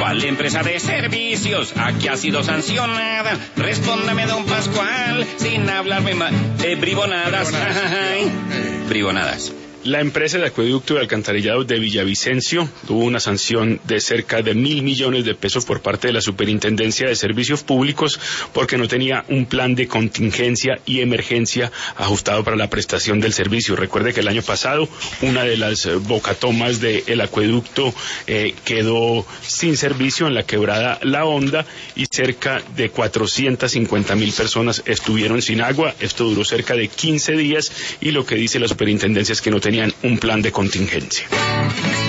¿Cuál empresa de servicios aquí ha sido sancionada? Respóndame, don Pascual, sin hablarme más. Bribonadas. Ay, bribonadas. La empresa de acueducto y alcantarillado de Villavicencio tuvo una sanción de cerca de 1.000 millones de pesos por parte de la Superintendencia de Servicios Públicos porque no tenía un plan de contingencia y emergencia ajustado para la prestación del servicio. Recuerde que el año pasado una de las bocatomas del acueducto quedó sin servicio en la quebrada La Honda y cerca de 450.000 personas estuvieron sin agua. Esto duró cerca de 15 días y lo que dice la Superintendencia es que no tenían un plan de contingencia.